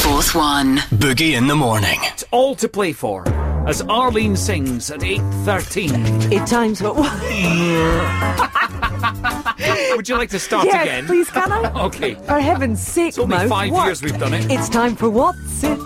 Fourth one. Boogie in the morning. It's all to play for as Arlene sings at 8:13. It's time for what? Would you like to start Yes, again? please, can I? Okay. For heaven's sake, It's only Mouth, 5 what? years we've done it. It's time for What's It?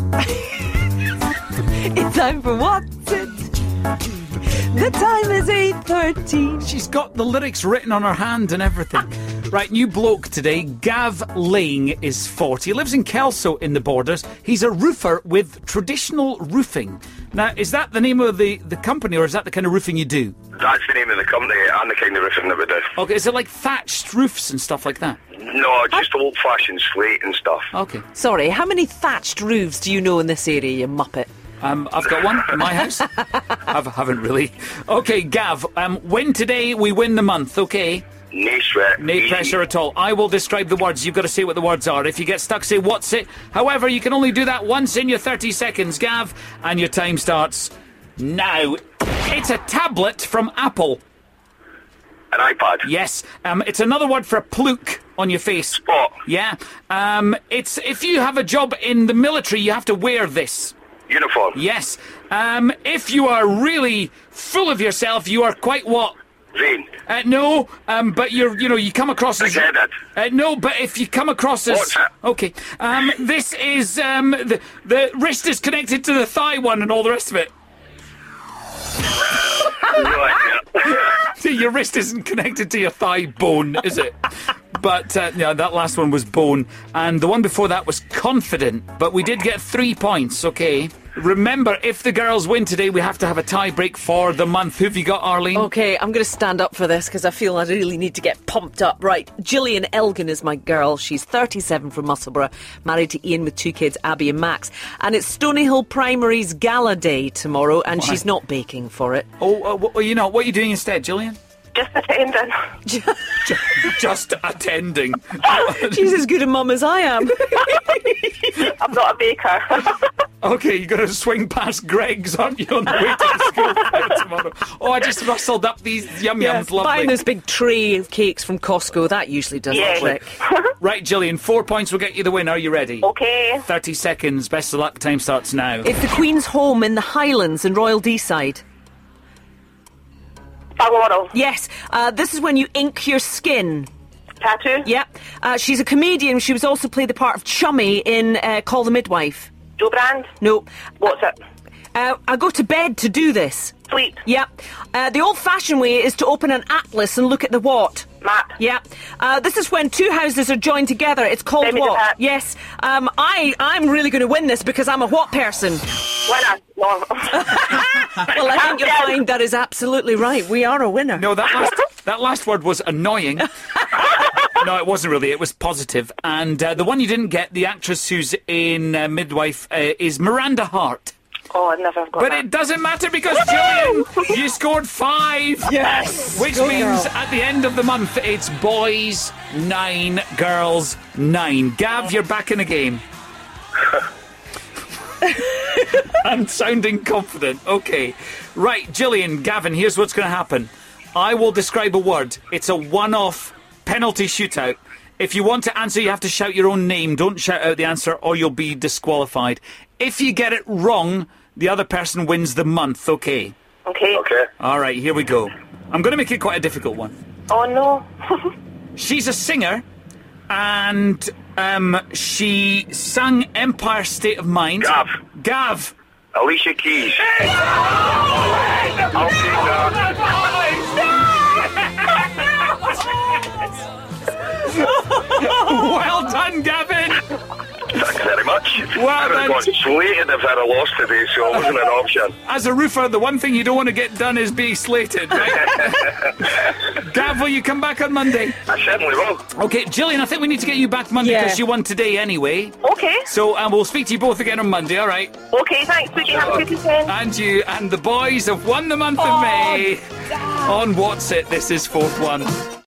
It's time for What's It? The time is 8:13. She's got the lyrics written on her hand and everything. Right, new bloke today. Gav Lang is 40. He lives in Kelso in the Borders. He's a roofer with Traditional Roofing. Now, is that the name of the company, or is that the kind of roofing you do? That's the name of the company and the kind of roofing that we do. Okay, is it like thatched roofs and stuff like that? No, just old-fashioned slate and stuff. Okay. Sorry, how many thatched roofs do you know in this area, you muppet? I've got one in my house. I haven't really. Okay, Gav, win today, we win the month, okay? No sweat. No pressure at all. I will describe the words. You've got to say what the words are. If you get stuck, say what's it. However, you can only do that once in your 30 seconds, Gav, and your time starts now. It's a tablet from Apple. An iPad. Yes. It's another word for pluke on your face. Spot. Yeah. It's if you have a job in the military, you have to wear this. Uniform. Yes. If you are really full of yourself, you are quite what? Vain. No, but you come across as... Big-headed. No, but if you come across as... What's that? Okay. This is, the wrist is connected to the thigh one and all the rest of it. Right, yeah. See, your wrist isn't connected to your thigh bone, is it? But, yeah, that last one was bone. And the one before that was confident. But we did get 3 points, okay? Remember, if the girls win today, we have to have a tie break for the month. Who have you got, Arlene? Okay, I'm going to stand up for this because I feel I really need to get pumped up. Right, Gillian Elgin is my girl. She's 37 from Musselburgh, married to Ian with 2 kids, Abby and Max. And it's Stonyhill Primary's gala day tomorrow, and she's not baking for it. What are you doing instead, Gillian? Just attending. Just attending. She's as good a mum as I am. I'm not a baker. Okay, you're going to swing past Greg's, aren't you, on the way to the school fair tomorrow? Oh, I just rustled up these yum-yums, lovely. Buying this big tray of cakes from Costco, that usually does the trick. Right, Gillian, 4 points will get you the win. Are you ready? Okay. 30 seconds. Best of luck. Time starts now. It's the Queen's home in the Highlands in Royal Deeside. Balmoral. Yes, this is when you ink your skin. Tattoo. Yeah. She's a comedian. She was also played the part of Chummy in Call the Midwife. Joe Brand. No. What's it? I go to bed to do this. Sleep. Yeah. The old-fashioned way is to open an atlas and look at the what? Map. Yeah. This is when 2 houses are joined together. It's called what? Semi-detached. Yes. I'm really going to win this because I'm a what person? Winner. No. Well, I think you'll find that is absolutely right. We are a winner. No, that last word was annoying. No, it wasn't really. It was positive. And the one you didn't get, the actress who's in Midwife, is Miranda Hart. Oh, I'd never have got But that. it doesn't matter because, Gillian, you scored 5. Yes. Which means at the end of the month, it's boys 9, girls 9. Gav, you're back in the game. And sounding confident. Okay. Right, Gillian, Gavin, here's what's going to happen. I will describe a word. It's a one-off penalty shootout. If you want to answer, you have to shout your own name. Don't shout out the answer or you'll be disqualified. If you get it wrong, the other person wins the month, okay? Okay. Okay. All right, here we go. I'm going to make it quite a difficult one. Oh, no. She's a singer, and she sang Empire State of Mind. Gav. Alicia Keys. I'll take Well done, Gavin. Thanks very much. Well I would done. have got slated if I'd have lost today, so it wasn't an option. As a roofer, the one thing you don't want to get done is be slated, right? Gav, will you come back on Monday? I certainly will. Okay, Gillian, I think we need to get you back Monday Yeah. because you won today anyway. Okay. So we'll speak to you both again on Monday, all right? Okay, thanks, Boogie. Have a good weekend. And you and the boys have won the month of May on What's It. This is 4th one.